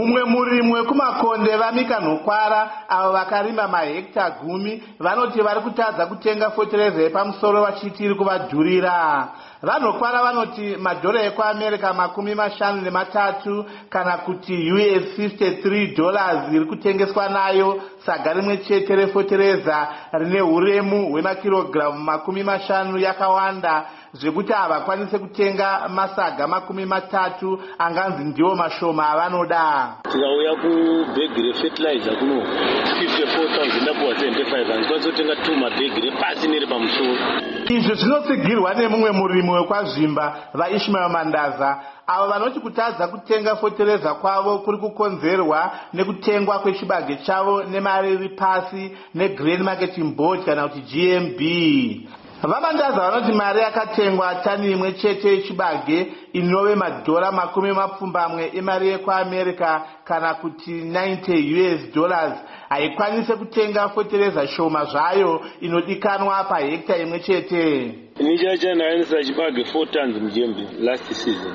Mumwe murimi wekumakonde vaMika Nhokwara avo vakarima mahekita 10 vanoti vari kutadza kutenga fotereza yepamusoro vachiti iri kuvadhurira. VaNhokwara vanoti madhora ekuAmerica $53 kana kuti $53 iri kutengeswa nayo saga rimwe chete refotereza rine uremu hwemakirogiramu 50 yakawanda zvekuti havakwanise kutenga masaga 30 anganzi ndiwo mashoma avanoda. Tikauya kubhegi refertilizer kuno 54,000 ndapuwa 75 handikwanisa kutenga 2 mabhegi repasi nerepamusoro. Izvi zvinotsigirwa nemumwe murimi wekwazvimba vaIshmael Mandaza avo vanoti kutadza kutenga fotereza kwavo kuri kukonzerwa nekutengwa kwechibage chavo nemari iri pasi neGrain Marketing Board kana kuti GMB. VaMandaza vanoti mari yakatengwa tani imwe chete yechibage inove madhora $40 emari yekuAmerica kana kuti $90 haikwanise kutenga fotereza shoma zvayo inodikanwa pahekita imwe chete. Nichacha ndaendesa chibage 4 tons mujembe last season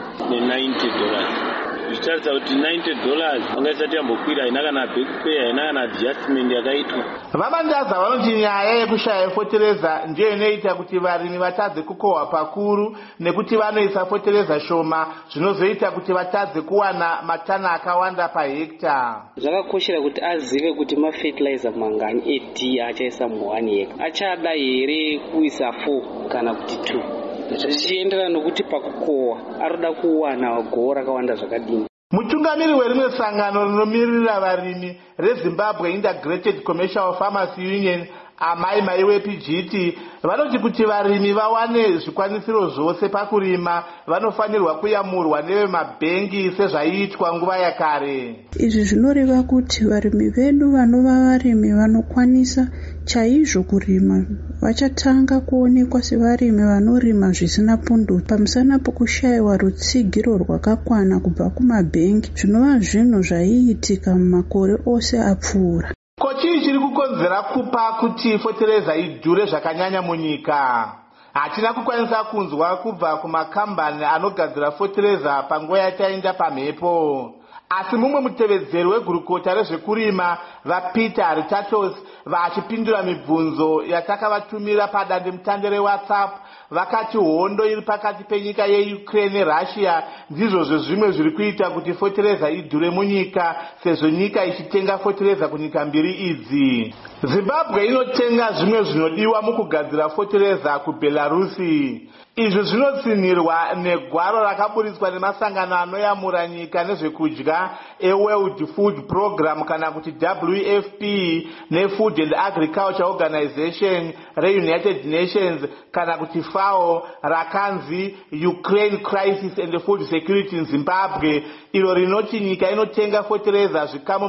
ne$90. Zvicharidza kuti $90 angaisati yambokwira haina kana backpay haina kana adjustment yakaitwa. VaMandaza vanoti nyaya yekushaya fotereza ndiyo inoita kuti varimi vatadze kukohwa pakuru nekuti vanoisa fotereza shoma zvinozoita kuti vatadze kuwana matana akawanda pahekita. Zvakakoshera kuti azive kuti mafertilizer mangani AD achaisa mu1 hectare achada here kuisa 4 kana kuti 2 zvichienderana nokuti pakukohwa arikuda kuwana gohwo rakawanda zvakadini. Mutungamiri werimwe sangano rinomirira varimi reZimbabwe Integrated Commercial Farmers Union Amai Maiwe PGT vanoti kuti varimi vawane zvikwanisiro zvose pakurima vanofanirwa kuyamurwa nevemabhengi sezvaiitwa nguva yakare. Izvi zvinoreva kuti varimi vedu vanova varimi vanokwanisa chaizvo kurima vachatanga kuonekwa sevarimi vanorima zvisina pundu pamusana pokushayiwa rutsigiro rwakakwana kubva kumabhengi zvinova zvinhu zvaiitika mumakore ose apfuura. Ko chii chiri kukonzera kupa kuti fotereza idhure zvakanyanya munyika? Hatina kukwanisa kunzwa kubva kumakambani anogadzira fotereza panguva yataenda pamhepo. Asi mumwe mutevedzeri wegurukota rezvekurima vaPeter Aritatos vachipindura mibvunzo yatakavatumira padandemutande reWhatsApp vakati hondo iri pakati penyika yeUkraine neRussia ndizvo zvimwe zviri kuita kuti fotereza idhure munyika sezvo nyika ichitenga fotereza kunyika mbiri idzi. Zimbabwe inotenga zvimwe zvinodiwa mukugadzira fotereza kuBelarusi. Izvi zvinotsinirwa negwaro rakaburitswa nemasangano anoyamura nyika nezvekudya eWorld Food Program kana kuti WFP neFood and Agriculture Organization reUnited Nations kana kuti FAO rakanzi Ukraine Crisis and Food Security in Zimbabwe iro rinoti nyika inotenga fotereza zvikamu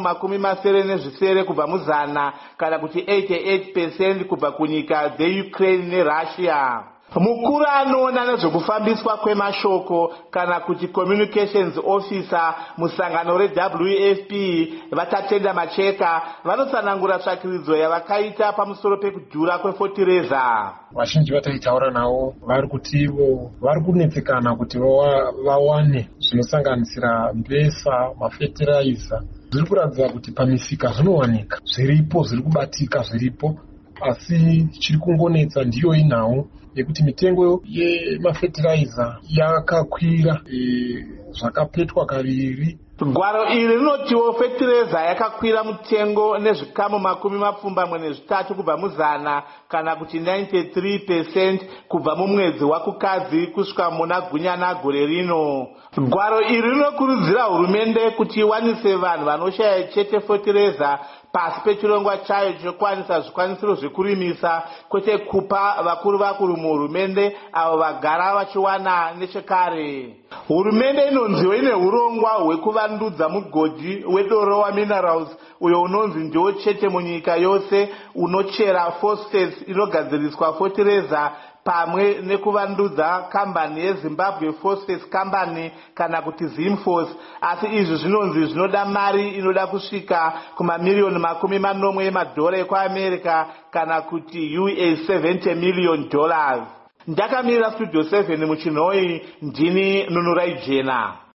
70 kubva muzana kana kuti 88% kubva kunyika dzeUkraine neRussia. Mukuru anoona nezvekufambiswa kwemashoko kana kuti communications officer musangano reWFP vatatenda Macheka vanotsanangura tsvakiridzo yavakaita pamusoro pekudhura kwefotereza. Vazhinji vataitaura navo vari kuti ivo vari kunetsekana kuti vawane zvinosanganisira mbesa, mafertilizer. Zviri kuratidza kuti pamisika zvinowanika zviripo, zviri kubatika zviripo, asi chiri kungonetsa ndiyo inawo yekuti mitengo yemafertilizer yakakwira zvakapetwa kaviri. Gwaro iri rinotiwo fetereza yakakwira mutengo nezvikamu 23 kubva muzana kana kuti 93% kubva mumwedzi wakukadzi kusvika muna gunyana gore rino. Gwaro iri rinokurudzira hurumende kuti iwanise vanhu vanoshaya chete fetereza pasi pechirongwa chayo chokwanisa zvikwanisiro zvekurimisa kwete kupa vakuru muhurumende avo vagara vachiwana nechekare. Hurumende inonziwo ine urongwa hwekuvandudza mugodhi weDorowa Minerals uyo unonzi ndiwo chete munyika yose unochera phosphates inogadziriswa fotereza pamwe nekuvandudza kambani yeZimbabwe Phosphates Company kana kuti Zimphos, asi izvi zvinonzi zvinoda mari inoda kusvika kumamiliyoni $40 emadhora ekuAmerica kana kuti $70 million. Ndakamirira Studio 7 muChinhoyi, ndini Nunurai Jena.